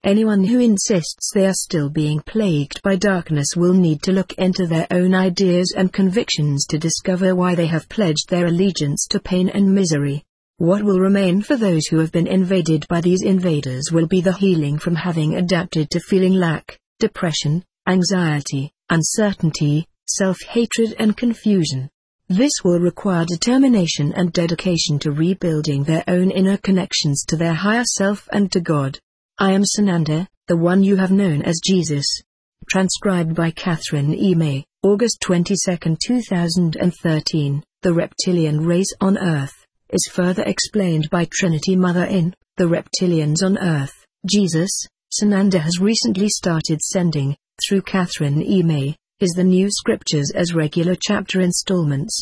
Anyone who insists they are still being plagued by darkness will need to look into their own ideas and convictions to discover why they have pledged their allegiance to pain and misery. What will remain for those who have been invaded by these invaders will be the healing from having adapted to feeling lack, depression, anxiety, uncertainty, self-hatred and confusion. This will require determination and dedication to rebuilding their own inner connections to their higher self and to God. I am Sananda, the one you have known as Jesus. Transcribed by Catherine E. May, August 22, 2013. The reptilian race on Earth is further explained by Trinity Mother in The Reptilians on Earth. Jesus, Sananda has recently started sending, through Catherine E. May, the new scriptures as regular chapter installments.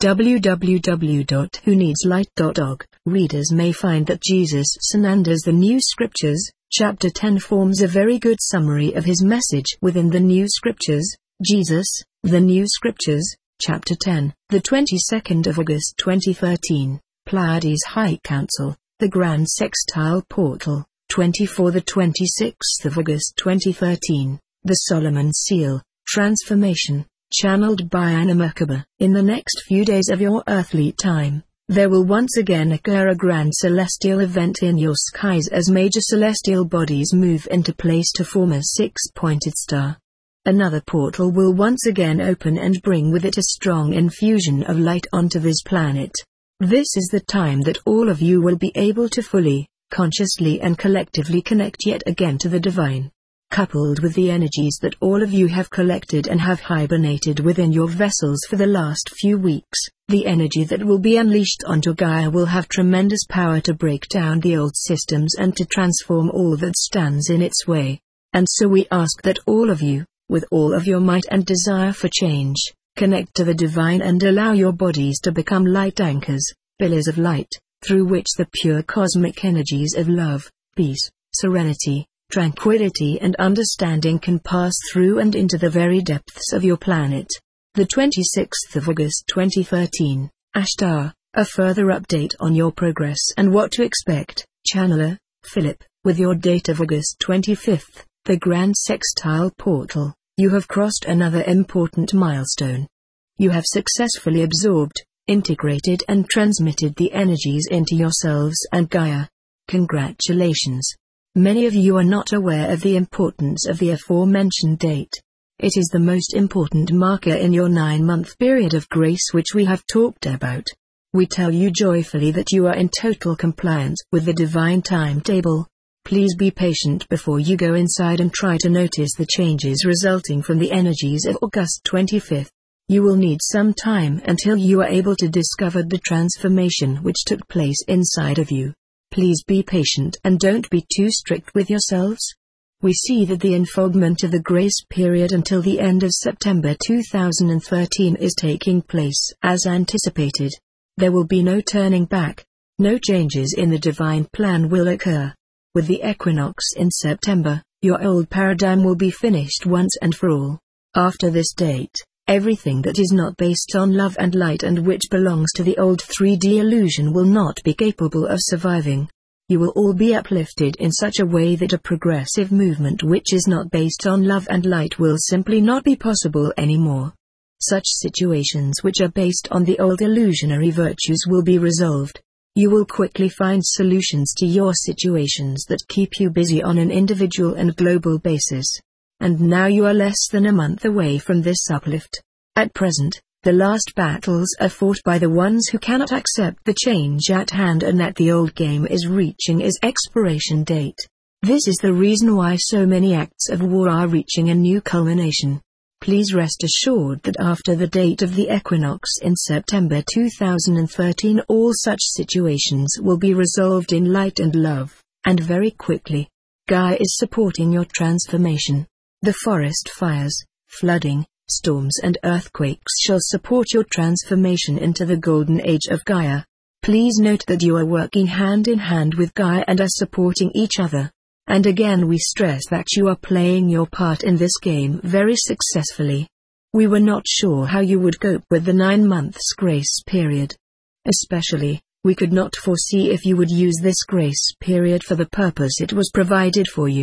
www.whoneedslight.org. Readers may find that Jesus Sananda's The New Scriptures, Chapter 10 forms a very good summary of his message within the New Scriptures. Jesus, The New Scriptures, Chapter 10. The 22nd of August 2013, Pleiades High Council, the Grand Sextile Portal, 24. The 26th of August 2013, the Solomon Seal, Transformation, channeled by Anna Merkaba. In the next few days of your earthly time, there will once again occur a grand celestial event in your skies as major celestial bodies move into place to form a six-pointed star. Another portal will once again open and bring with it a strong infusion of light onto this planet. This is the time that all of you will be able to fully, consciously and collectively connect yet again to the divine. Coupled with the energies that all of you have collected and have hibernated within your vessels for the last few weeks, the energy that will be unleashed onto Gaia will have tremendous power to break down the old systems and to transform all that stands in its way. And so we ask that all of you, with all of your might and desire for change, connect to the divine and allow your bodies to become light anchors, pillars of light, through which the pure cosmic energies of love, peace, serenity, tranquility and understanding can pass through and into the very depths of your planet. The 26th of August 2013, Ashtar, a further update on your progress and what to expect. Channeler, Philip, with your date of August 25th, the Grand Sextile Portal, you have crossed another important milestone. You have successfully absorbed, integrated and transmitted the energies into yourselves and Gaia. Congratulations. Many of you are not aware of the importance of the aforementioned date. It is the most important marker in your 9-month period of grace which we have talked about. We tell you joyfully that you are in total compliance with the divine timetable. Please be patient before you go inside and try to notice the changes resulting from the energies of August 25th. You will need some time until you are able to discover the transformation which took place inside of you. Please be patient and don't be too strict with yourselves. We see that the enfogment of the grace period until the end of September 2013 is taking place as anticipated. There will be no turning back. No changes in the divine plan will occur. With the equinox in September, your old paradigm will be finished once and for all. After this date, everything that is not based on love and light and which belongs to the old 3D illusion will not be capable of surviving. You will all be uplifted in such a way that a progressive movement which is not based on love and light will simply not be possible anymore. Such situations which are based on the old illusionary virtues will be resolved. You will quickly find solutions to your situations that keep you busy on an individual and global basis. And now you are less than a month away from this uplift. At present, the last battles are fought by the ones who cannot accept the change at hand and that the old game is reaching its expiration date. This is the reason why so many acts of war are reaching a new culmination. Please rest assured that after the date of the equinox in September 2013 all such situations will be resolved in light and love, and very quickly. Gaia is supporting your transformation. The forest fires, flooding, storms and earthquakes shall support your transformation into the golden age of Gaia. Please note that you are working hand in hand with Gaia and are supporting each other. And again we stress that you are playing your part in this game very successfully. We were not sure how you would cope with the 9 months grace period. Especially, we could not foresee if you would use this grace period for the purpose it was provided for you.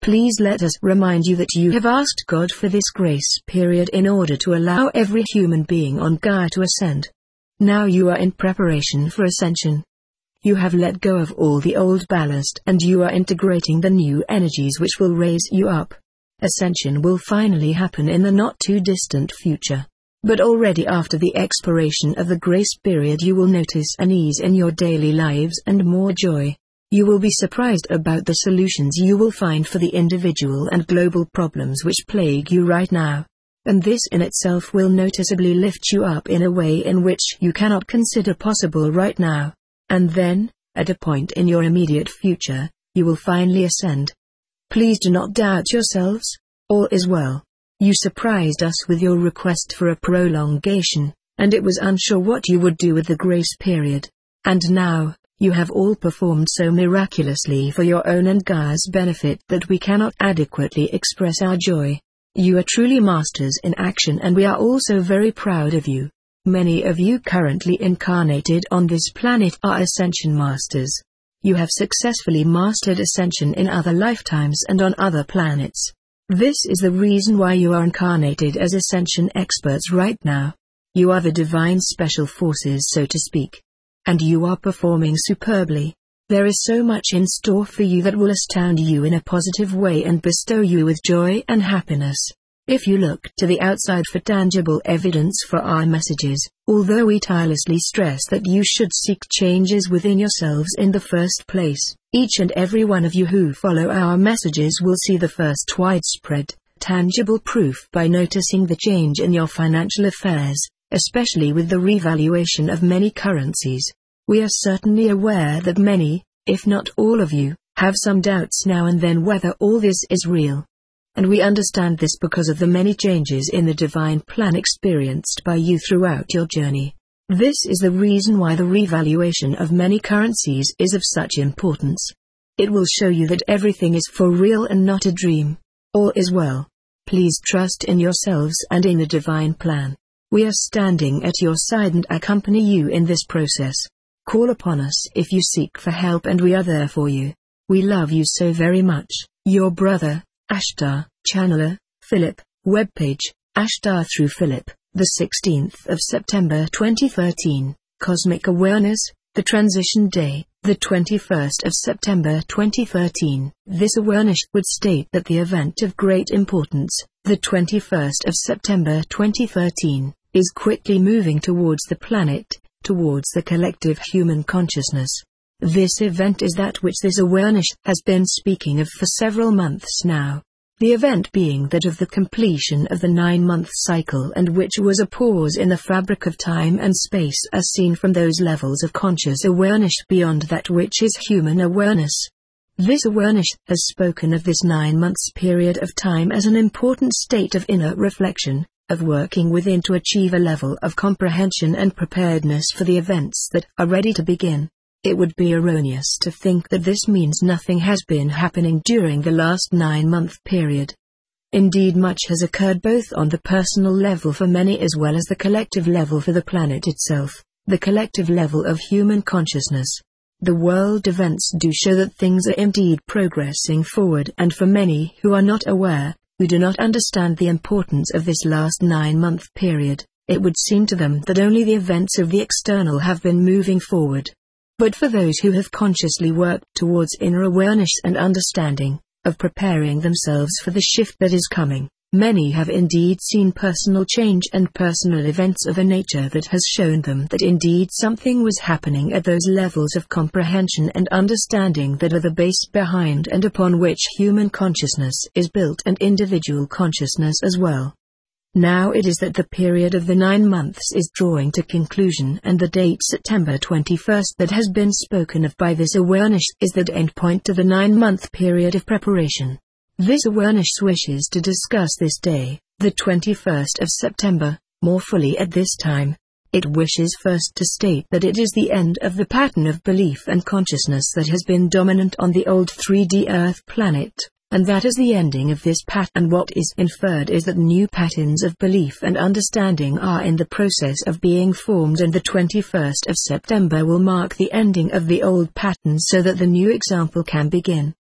Please let us remind you that you have asked God for this grace period in order to allow every human being on Gaia to ascend. Now you are in preparation for ascension. You have let go of all the old ballast and you are integrating the new energies which will raise you up. Ascension will finally happen in the not too distant future. But already after the expiration of the grace period you will notice an ease in your daily lives and more joy. You will be surprised about the solutions you will find for the individual and global problems which plague you right now. And this in itself will noticeably lift you up in a way in which you cannot consider possible right now. And then, at a point in your immediate future, you will finally ascend. Please do not doubt yourselves. All is well. You surprised us with your request for a prolongation, and it was unsure what you would do with the grace period. And now, you have all performed so miraculously for your own and Gaia's benefit that we cannot adequately express our joy. You are truly masters in action and we are also very proud of you. Many of you currently incarnated on this planet are Ascension Masters. You have successfully mastered Ascension in other lifetimes and on other planets. This is the reason why you are incarnated as Ascension experts right now. You are the divine special forces, so to speak. And you are performing superbly. There is so much in store for you that will astound you in a positive way and bestow you with joy and happiness. If you look to the outside for tangible evidence for our messages, although we tirelessly stress that you should seek changes within yourselves in the first place, each and every one of you who follow our messages will see the first widespread, tangible proof by noticing the change in your financial affairs, especially with the revaluation of many currencies. We are certainly aware that many, if not all of you, have some doubts now and then whether all this is real. And we understand this because of the many changes in the divine plan experienced by you throughout your journey. This is the reason why the revaluation of many currencies is of such importance. It will show you that everything is for real and not a dream. All is well. Please trust in yourselves and in the divine plan. We are standing at your side and accompany you in this process. Call upon us if you seek for help and we are there for you. We love you so very much. Your brother, Ashtar, Channeler, Philip, webpage, Ashtar through Philip, the 16th of September 2013, Cosmic Awareness, the Transition Day, the 21st of September 2013. This awareness would state that the event of great importance, the 21st of September 2013, is quickly moving towards the planet, towards the collective human consciousness. This event is that which this awareness has been speaking of for several months now. The event being that of the completion of the 9-month cycle, and which was a pause in the fabric of time and space as seen from those levels of conscious awareness beyond that which is human awareness. This awareness has spoken of this 9 months period of time as an important state of inner reflection, of working within to achieve a level of comprehension and preparedness for the events that are ready to begin. It would be erroneous to think that this means nothing has been happening during the last 9-month period. Indeed, much has occurred both on the personal level for many as well as the collective level for the planet itself, the collective level of human consciousness. The world events do show that things are indeed progressing forward, and for many who are not aware, who do not understand the importance of this last 9-month period, it would seem to them that only the events of the external have been moving forward. But for those who have consciously worked towards inner awareness and understanding, of preparing themselves for the shift that is coming, many have indeed seen personal change and personal events of a nature that has shown them that indeed something was happening at those levels of comprehension and understanding that are the base behind and upon which human consciousness is built, and individual consciousness as well. Now it is that the period of the 9 months is drawing to conclusion, and the date September 21st that has been spoken of by this awareness is the end point to the 9-month period of preparation. This awareness wishes to discuss this day, the 21st of September, more fully at this time. It wishes first to state that it is the end of the pattern of belief and consciousness that has been dominant on the old 3D Earth planet. And that is the ending of this pattern. What is inferred is that new patterns of belief and understanding are in the process of being formed, and the 21st of September will mark the ending of the old patterns so that the new example can begin.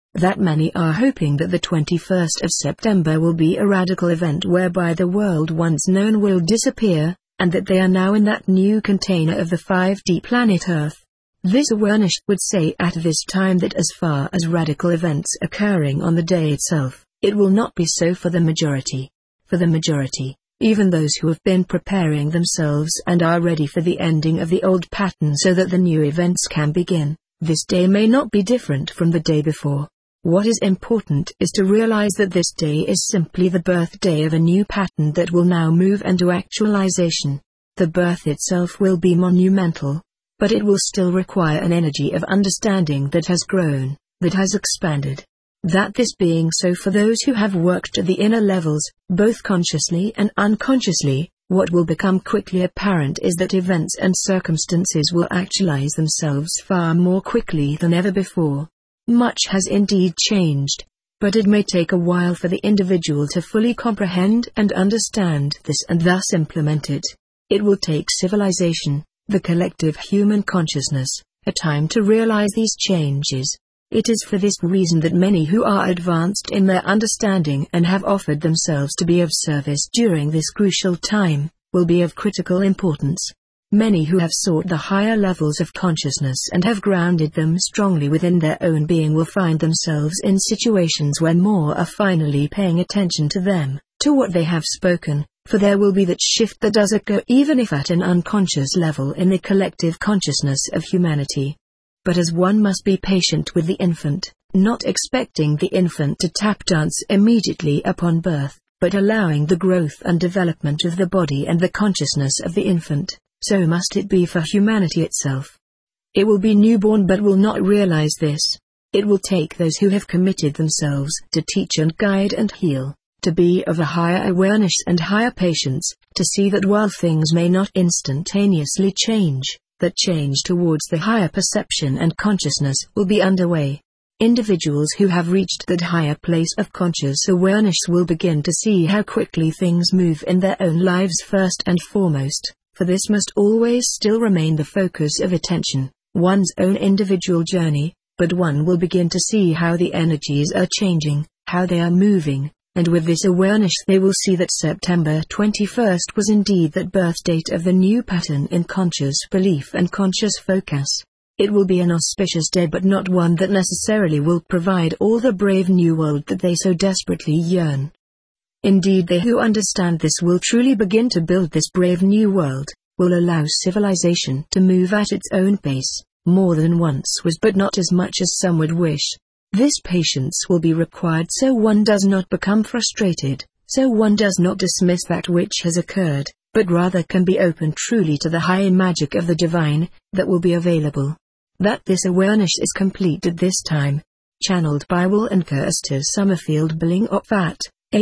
that many are hoping that the 21st of September will be a radical event whereby the world once known will disappear, and that they are now in that new container of the 5D planet Earth. This awareness would say at this time that as far as radical events occurring on the day itself, it will not be so for the majority. For the majority, even those who have been preparing themselves and are ready for the ending of the old pattern so that the new events can begin, this day may not be different from the day before. What is important is to realize that this day is simply the birthday of a new pattern that will now move into actualization. The birth itself will be monumental, but it will still require an energy of understanding that has grown, that has expanded. That this being so for those who have worked at the inner levels, both consciously and unconsciously, what will become quickly apparent is that events and circumstances will actualize themselves far more quickly than ever before. Much has indeed changed, but it may take a while for the individual to fully comprehend and understand this and thus implement it. It will take civilization, the collective human consciousness, a time to realize these changes. It is for this reason that many who are advanced in their understanding and have offered themselves to be of service during this crucial time, will be of critical importance. Many who have sought the higher levels of consciousness and have grounded them strongly within their own being will find themselves in situations where more are finally paying attention to them, to what they have spoken, for there will be that shift that does occur even if at an unconscious level in the collective consciousness of humanity. But as one must be patient with the infant, not expecting the infant to tap dance immediately upon birth, but allowing the growth and development of the body and the consciousness of the infant, so must it be for humanity itself. It will be newborn but will not realize this. It will take those who have committed themselves to teach and guide and heal, to be of a higher awareness and higher patience, to see that while things may not instantaneously change, that change towards the higher perception and consciousness will be underway. Individuals who have reached that higher place of conscious awareness will begin to see how quickly things move in their own lives first and foremost, for this must always still remain the focus of attention, one's own individual journey, but one will begin to see how the energies are changing, how they are moving, and with this awareness they will see that September 21st was indeed that birth date of the new pattern in conscious belief and conscious focus. It will be an auspicious day but not one that necessarily will provide all the brave new world that they so desperately yearn. Indeed, they who understand this will truly begin to build this brave new world, will allow civilization to move at its own pace, more than once was but not as much as some would wish. This patience will be required so one does not become frustrated, so one does not dismiss that which has occurred, but rather can be open truly to the high magic of the divine, that will be available. That this awareness is complete at this time. Channeled by Will and Kirsten Summerfield Billing Opvat.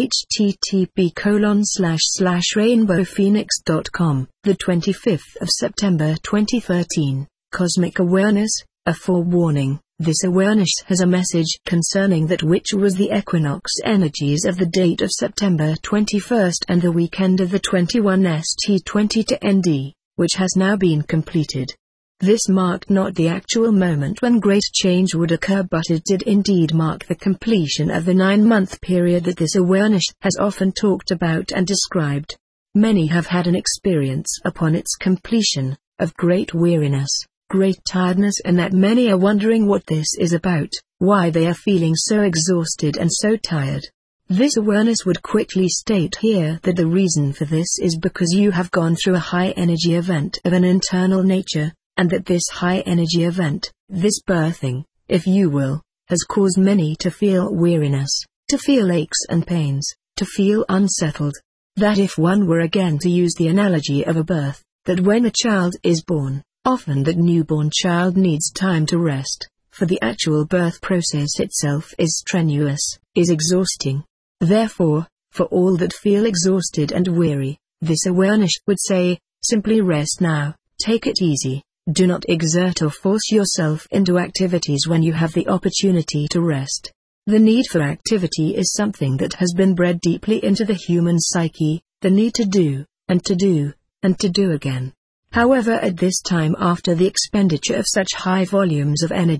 http://rainbowphoenix.com, the 25th of September 2013. Cosmic Awareness, a forewarning. This awareness has a message concerning that which was the equinox energies of the date of September 21st and the weekend of the 21st-20 to ND, which has now been completed. This marked not the actual moment when great change would occur, but it did indeed mark the completion of the 9-month period that this awareness has often talked about and described. Many have had an experience upon its completion, of great weariness, great tiredness, and that many are wondering what this is about, why they are feeling so exhausted and so tired. This awareness would quickly state here that the reason for this is because you have gone through a high energy event of an internal nature, and that this high energy event, this birthing, if you will, has caused many to feel weariness, to feel aches and pains, to feel unsettled. That if one were again to use the analogy of a birth, that when a child is born, often that newborn child needs time to rest, for the actual birth process itself is strenuous, is exhausting. Therefore, for all that feel exhausted and weary, this awareness would say, simply rest now, take it easy. Do not exert or force yourself into activities when you have the opportunity to rest. The need for activity is something that has been bred deeply into the human psyche, the need to do, and to do, and to do again. However, at this time after the expenditure of such high volumes of energy,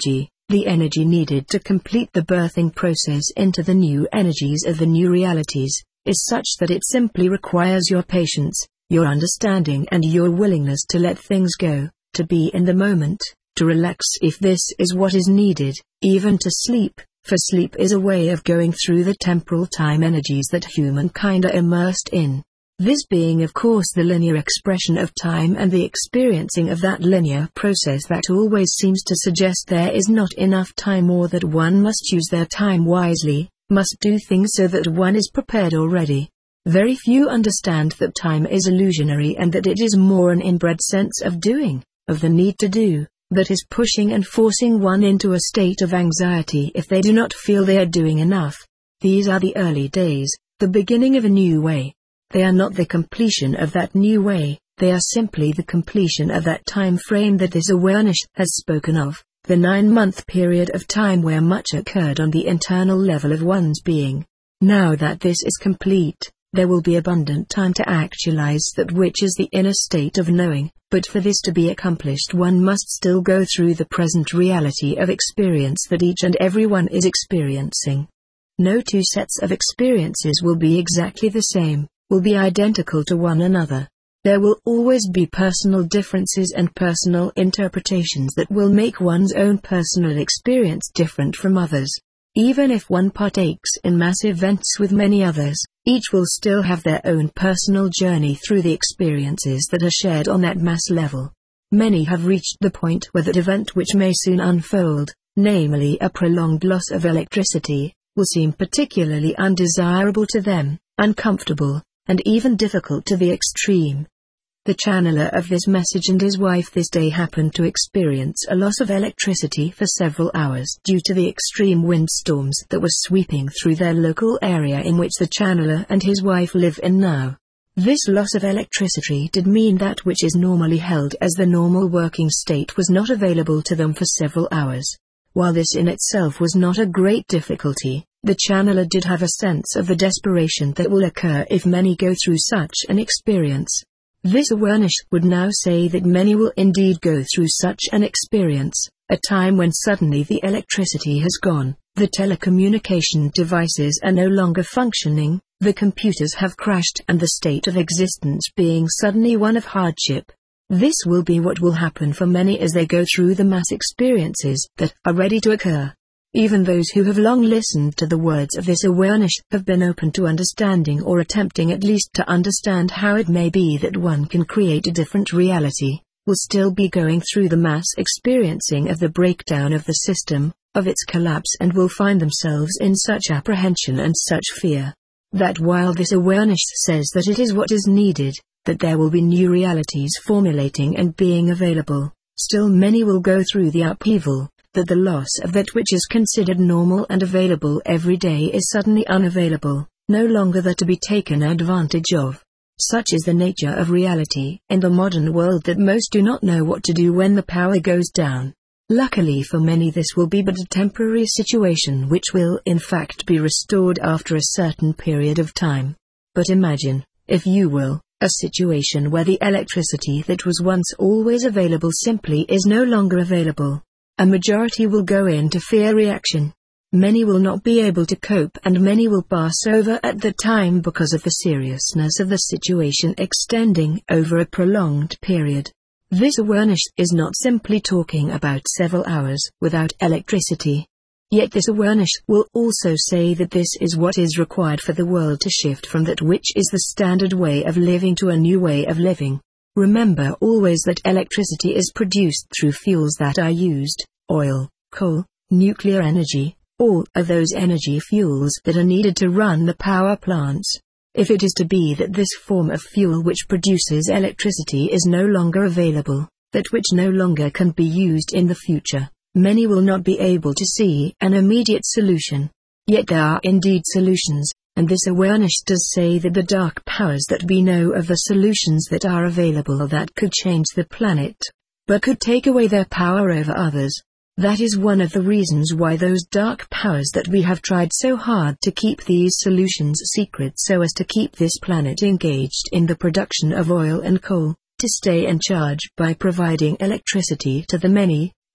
The energy needed to complete the birthing process into the new energies of the new realities is such that it simply requires your patience, your understanding and your willingness to let things go, to be in the moment, to relax if this is what is needed, even to sleep, for sleep is a way of going through the temporal time energies that humankind are immersed in. This being of course the linear expression of time and the experiencing of that linear process that always seems to suggest there is not enough time or that one must use their time wisely, must do things so that one is prepared already. Very few understand that time is illusionary and that it is more an inbred sense of doing, of the need to do, that is pushing and forcing one into a state of anxiety if they do not feel they are doing enough. These are the early days, the beginning of a new way. They are not the completion of that new way, they are simply the completion of that time frame that this awareness has spoken of, the 9-month period of time where much occurred on the internal level of one's being. Now that this is complete, there will be abundant time to actualize that which is the inner state of knowing, but for this to be accomplished one must still go through the present reality of experience that each and every one is experiencing. No two sets of experiences will be exactly the same, will be identical to one another. There will always be personal differences and personal interpretations that will make one's own personal experience different from others. Even if one partakes in mass events with many others, each will still have their own personal journey through the experiences that are shared on that mass level. Many have reached the point where that event which may soon unfold, namely a prolonged loss of electricity, will seem particularly undesirable to them, uncomfortable, and even difficult to the extreme. The channeler of this message and his wife this day happened to experience a loss of electricity for several hours due to the extreme windstorms that were sweeping through their local area in which the channeler and his wife live in now. This loss of electricity did mean that which is normally held as the normal working state was not available to them for several hours. While this in itself was not a great difficulty, the channeler did have a sense of the desperation that will occur if many go through such an experience. This awareness would now say that many will indeed go through such an experience, a time when suddenly the electricity has gone, the telecommunication devices are no longer functioning, the computers have crashed and the state of existence being suddenly one of hardship. This will be what will happen for many as they go through the mass experiences that are ready to occur. Even those who have long listened to the words of this awareness have been open to understanding or attempting at least to understand how it may be that one can create a different reality, will still be going through the mass experiencing of the breakdown of the system, of its collapse, and will find themselves in such apprehension and such fear, that while this awareness says that it is what is needed, that there will be new realities formulating and being available, still many will go through the upheaval, that the loss of that which is considered normal and available every day is suddenly unavailable, no longer there to be taken advantage of. Such is the nature of reality in the modern world that most do not know what to do when the power goes down. Luckily for many this will be but a temporary situation which will in fact be restored after a certain period of time. But imagine, if you will, a situation where the electricity that was once always available simply is no longer available. A majority will go into fear reaction. Many will not be able to cope and many will pass over at the time because of the seriousness of the situation extending over a prolonged period. This awareness is not simply talking about several hours without electricity. Yet this awareness will also say that this is what is required for the world to shift from that which is the standard way of living to a new way of living. Remember always that electricity is produced through fuels that are used, oil, coal, nuclear energy, all of those energy fuels that are needed to run the power plants. If it is to be that this form of fuel which produces electricity is no longer available, that which no longer can be used in the future, many will not be able to see an immediate solution. Yet there are indeed solutions. And this awareness does say that the dark powers that we know of the solutions that are available that could change the planet, but could take away their power over others. That is one of the reasons why those dark powers that we have tried so hard to keep these solutions secret so as to keep this planet engaged in the production of oil and coal, to stay in charge by providing electricity to the many,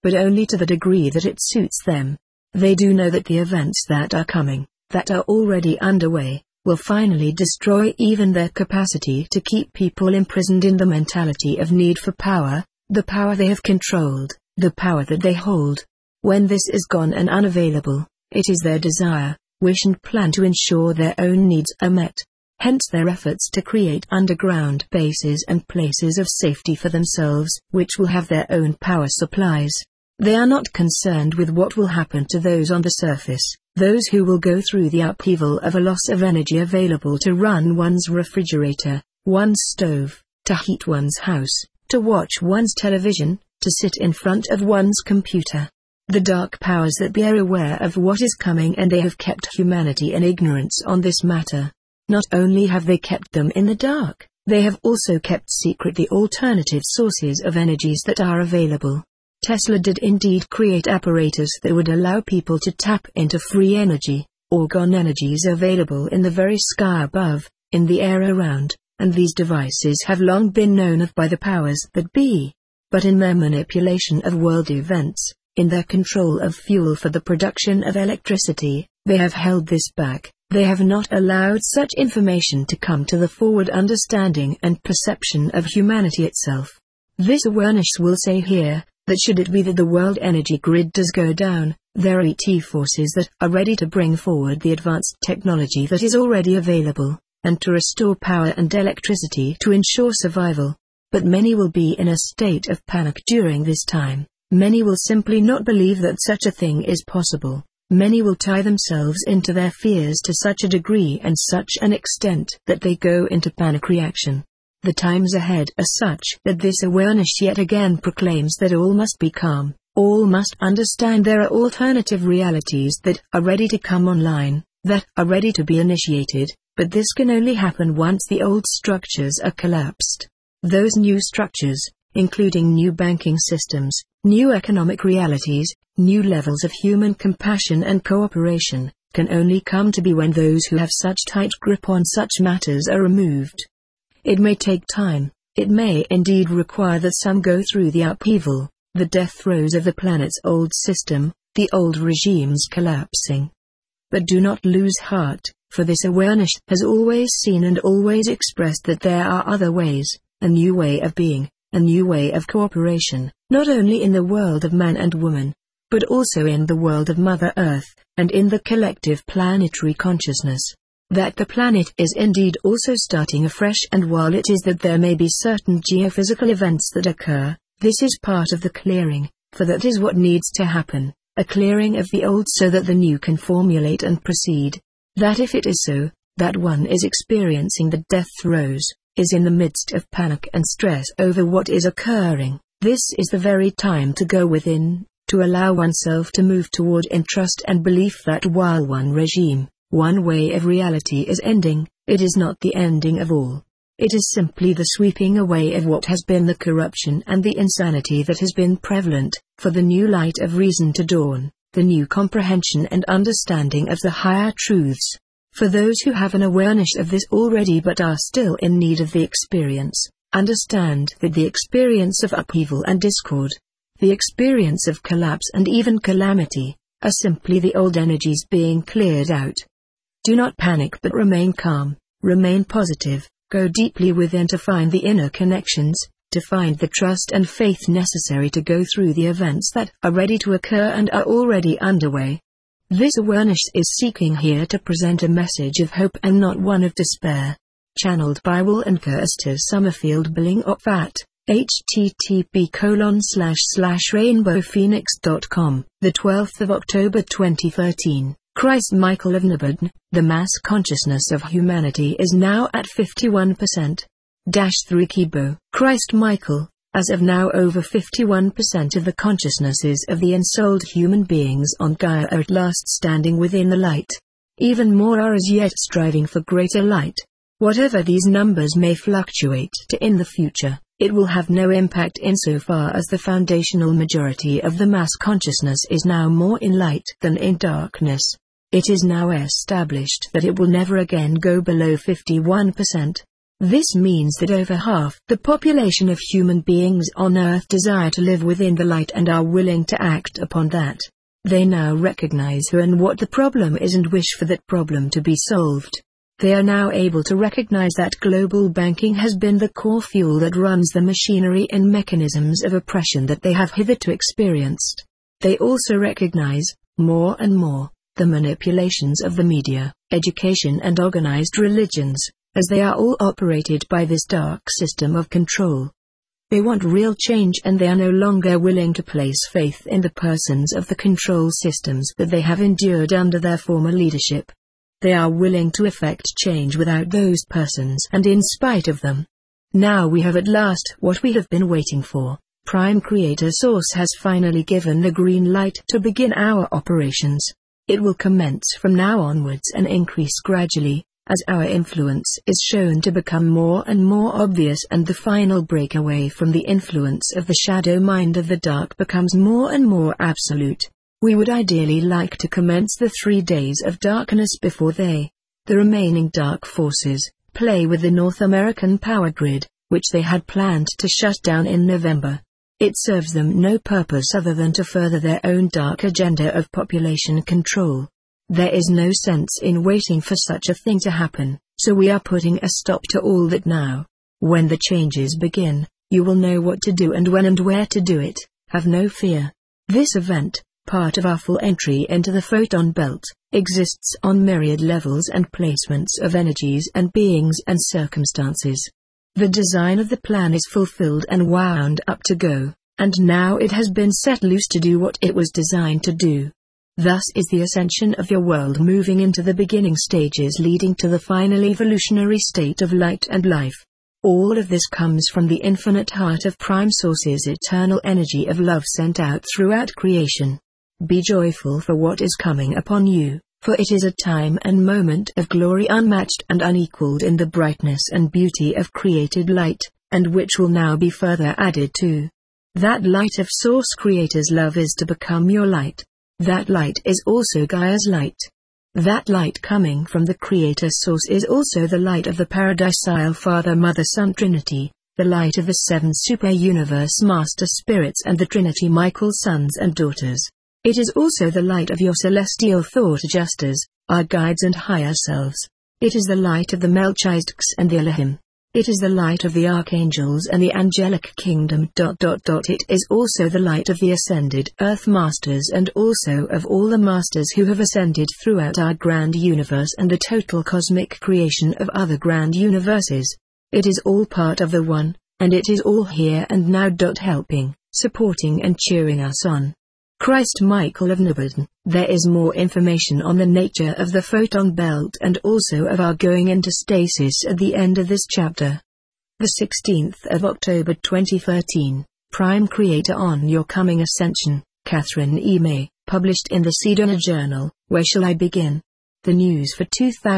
but only to the degree that it suits them. They do know that the events that are coming, that are already underway, will finally destroy even their capacity to keep people imprisoned in the mentality of need for power, the power they have controlled, the power that they hold. When this is gone and unavailable, it is their desire, wish and plan to ensure their own needs are met. Hence their efforts to create underground bases and places of safety for themselves, which will have their own power supplies. They are not concerned with what will happen to those on the surface, those who will go through the upheaval of a loss of energy available to run one's refrigerator, one's stove, to heat one's house, to watch one's television, to sit in front of one's computer. The dark powers that be are aware of what is coming, and they have kept humanity in ignorance on this matter. Not only have they kept them in the dark, they have also kept secret the alternative sources of energies that are available. Tesla did indeed create apparatus that would allow people to tap into free energy, orgone energies available in the very sky above, in the air around, and these devices have long been known of by the powers that be. But in their manipulation of world events, in their control of fuel for the production of electricity, they have held this back. They have not allowed such information to come to the forward understanding and perception of humanity itself. This awareness will say here, that should it be that the world energy grid does go down, there are ET forces that are ready to bring forward the advanced technology that is already available, and to restore power and electricity to ensure survival. But many will be in a state of panic during this time. Many will simply not believe that such a thing is possible. Many will tie themselves into their fears to such a degree and such an extent that they go into panic reaction. The times ahead are such that this awareness yet again proclaims that all must be calm, all must understand there are alternative realities that are ready to come online, that are ready to be initiated, but this can only happen once the old structures are collapsed. Those new structures, including new banking systems, new economic realities, new levels of human compassion and cooperation, can only come to be when those who have such tight grip on such matters are removed. It may take time, it may indeed require that some go through the upheaval, the death throes of the planet's old system, the old regimes collapsing. But do not lose heart, for this awareness has always seen and always expressed that there are other ways, a new way of being, a new way of cooperation, not only in the world of man and woman, but also in the world of Mother Earth, and in the collective planetary consciousness. That the planet is indeed also starting afresh, and while it is that there may be certain geophysical events that occur, this is part of the clearing, for that is what needs to happen, a clearing of the old so that the new can formulate and proceed. That if it is so, that one is experiencing the death throes, is in the midst of panic and stress over what is occurring, this is the very time to go within, to allow oneself to move toward in trust and belief that while one regime, one way of reality is ending, it is not the ending of all. It is simply the sweeping away of what has been the corruption and the insanity that has been prevalent, for the new light of reason to dawn, the new comprehension and understanding of the higher truths. For those who have an awareness of this already but are still in need of the experience, understand that the experience of upheaval and discord, the experience of collapse and even calamity, are simply the old energies being cleared out. Do not panic but remain calm, remain positive, go deeply within to find the inner connections, to find the trust and faith necessary to go through the events that are ready to occur and are already underway. This awareness is seeking here to present a message of hope and not one of despair. Channeled by Will and Kirsta Summerfield Billing at http://rainbowphoenix.com, the 12th of October 2013. Christ Michael of Nabudn, the mass consciousness of humanity is now at 51%. 3 Kibo. Christ Michael, as of now over 51% of the consciousnesses of the ensouled human beings on Gaia are at last standing within the light. Even more are as yet striving for greater light. Whatever these numbers may fluctuate to in the future, it will have no impact insofar as the foundational majority of the mass consciousness is now more in light than in darkness. It is now established that it will never again go below 51%. This means that over half the population of human beings on Earth desire to live within the light and are willing to act upon that. They now recognize who and what the problem is and wish for that problem to be solved. They are now able to recognize that global banking has been the core fuel that runs the machinery and mechanisms of oppression that they have hitherto experienced. They also recognize, more and more, the manipulations of the media, education and organized religions, as they are all operated by this dark system of control. They want real change and they are no longer willing to place faith in the persons of the control systems that they have endured under their former leadership. They are willing to effect change without those persons and in spite of them. Now we have at last what we have been waiting for. Prime Creator Source has finally given the green light to begin our operations. It will commence from now onwards and increase gradually, as our influence is shown to become more and more obvious and the final breakaway from the influence of the shadow mind of the dark becomes more and more absolute. We would ideally like to commence the 3 days of darkness before the remaining dark forces, play with the North American power grid, which they had planned to shut down in November. It serves them no purpose other than to further their own dark agenda of population control. There is no sense in waiting for such a thing to happen, so we are putting a stop to all that now. When the changes begin, you will know what to do and when and where to do it. Have no fear. This event, part of our full entry into the photon belt, exists on myriad levels and placements of energies and beings and circumstances. The design of the plan is fulfilled and wound up to go, and now it has been set loose to do what it was designed to do. Thus is the ascension of your world moving into the beginning stages leading to the final evolutionary state of light and life. All of this comes from the infinite heart of Prime Source's eternal energy of love sent out throughout creation. Be joyful for what is coming upon you, for it is a time and moment of glory unmatched and unequaled in the brightness and beauty of created light, and which will now be further added to. That light of Source Creator's love is to become your light. That light is also Gaia's light. That light coming from the Creator Source is also the light of the Paradisal Father Mother Son Trinity, the light of the 7 super-universe Master Spirits and the Trinity Michael sons and daughters. It is also the light of your celestial thought adjusters, our guides and higher selves. It is the light of the Melchisedeks and the Elohim. It is the light of the archangels and the angelic kingdom. It is also the light of the ascended earth masters and also of all the masters who have ascended throughout our grand universe and the total cosmic creation of other grand universes. It is all part of the one, and it is all here and now. Helping, supporting and cheering us on. Christ Michael of Newburgh. There is more information on the nature of the photon belt and also of our going into stasis at the end of this chapter. The 16th of October 2013, Prime Creator on Your Coming Ascension, Catherine E. May, published in the Sedona Journal. Where shall I begin? The news for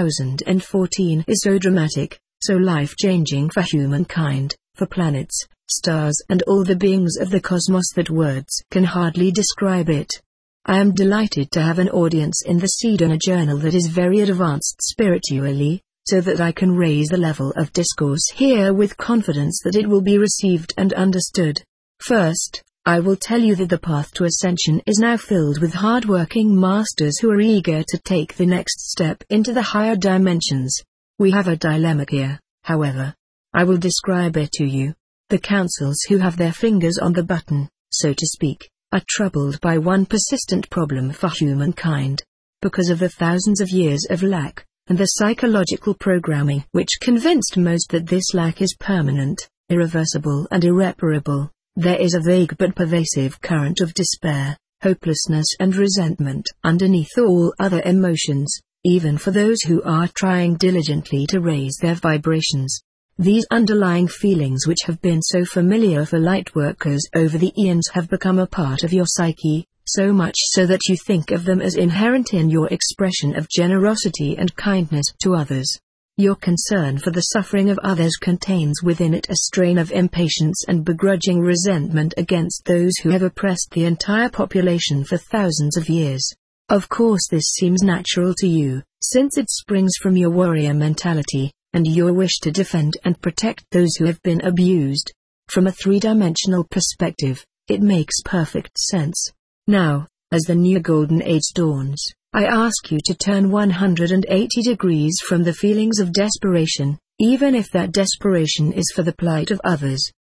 2014 is so dramatic, so life-changing for humankind, for planets, stars and all the beings of the cosmos that words can hardly describe it. I am delighted to have an audience in the Sedona Journal that is very advanced spiritually, so that I can raise the level of discourse here with confidence that it will be received and understood. First, I will tell you that the path to ascension is now filled with hard-working masters who are eager to take the next step into the higher dimensions. We have a dilemma here, however. I will describe it to you. The councils who have their fingers on the button, so to speak, are troubled by one persistent problem for humankind. Because of the thousands of years of lack, and the psychological programming which convinced most that this lack is permanent, irreversible and irreparable, there is a vague but pervasive current of despair, hopelessness and resentment underneath all other emotions, even for those who are trying diligently to raise their vibrations. These underlying feelings which have been so familiar for lightworkers over the eons have become a part of your psyche, so much so that you think of them as inherent in your expression of generosity and kindness to others. Your concern for the suffering of others contains within it a strain of impatience and begrudging resentment against those who have oppressed the entire population for thousands of years. Of course this seems natural to you, since it springs from your warrior mentality, and your wish to defend and protect those who have been abused. From a three-dimensional perspective, it makes perfect sense. Now, as the new golden age dawns, I ask you to turn 180 degrees from the feelings of desperation, even if that desperation is for the plight of others.